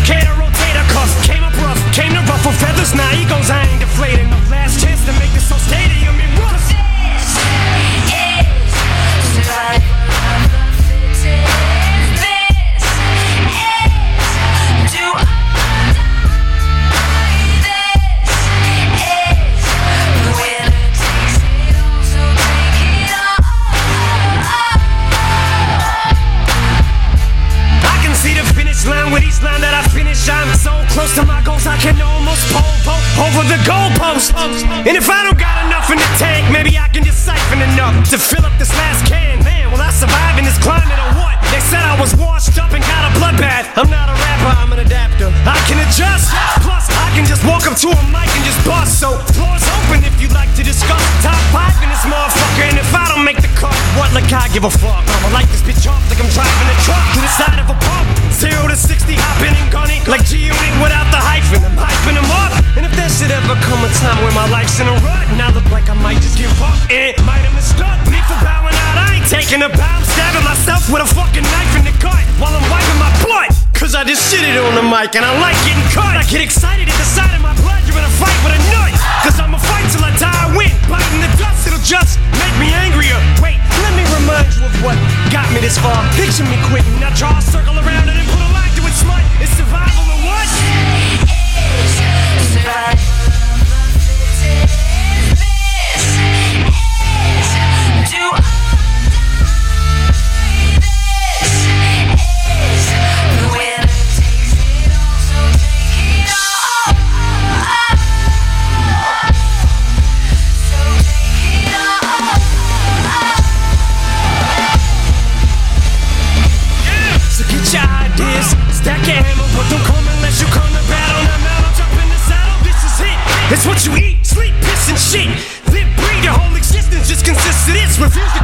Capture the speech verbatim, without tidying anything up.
Cater, rotator cuff, came up rough, came to ruffle feathers. Now egos, I ain't deflating. No last chance to make this whole stadium in rough. This is survival of the fittest. This is do or die. This is the winner takes it all, so take it all. I can see the finish line with each line that I finish. I'm so close to my goals, I can almost pole vault over the goalpost. And if I don't got enough in the tank, maybe I can just siphon enough to fill up this last can. Man, will I survive in this climate or what? They said I was washed up and got a bloodbath. I'm not a rapper, I'm an adapter. I can adjust, plus I can just walk up to a mic and just bust. So floor's open if you'd like to discuss top five in this motherfucker. And if I don't make the cut, what like I give a fuck? I'ma light this bitch off like I'm driving a truck to the side of a pump. Zero to sixty, hopping and gunning like G-Unit without the hyphen. I'm hyping them up. And if there should ever come a time where my life's in a rut, and I look like I might just give up, and it might have mistook me for bowing out. I ain't taking a bow, I'm stabbing myself with a fucking knife in the gut while I'm wiping my blood. Cause I just shitted on the mic and I like getting cut. I get excited at the sight of my blood. You're in a fight with a nut. Cause I'ma fight till I die, I win. Biting the dust, it'll just make me angrier. Wait, let me remind you of what got me this far. Picture me quitting, now draw a circle around it and put a line to it, smut. It's survival or what? Is survival of the fittest. This is do or die. This is the winner takes it all, so take it all. So take it all. So get your ideas, stack your hammer, but don't come unless you come to battle. Now, now I'm jumping the saddle, this is it. It's what you eat, sleep, piss, and shit. Live, breathe, your whole existence just consists of this. Refuse to